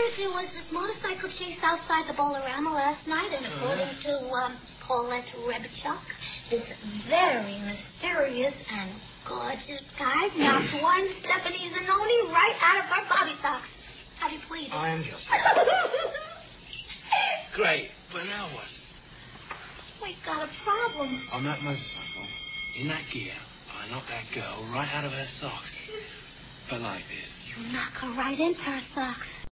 there was this motorcycle chase outside the Bolorama last night, and according to Paulette Rebichuk, this very mysterious and gorgeous guy knocked one Stephanie Zanoni right out of her bobby socks. How do you plead? I am guilty. Great, but now what? We got a problem. On that motorcycle, in that gear, I knocked that girl right out of her socks. But like this. You knock her right into her socks.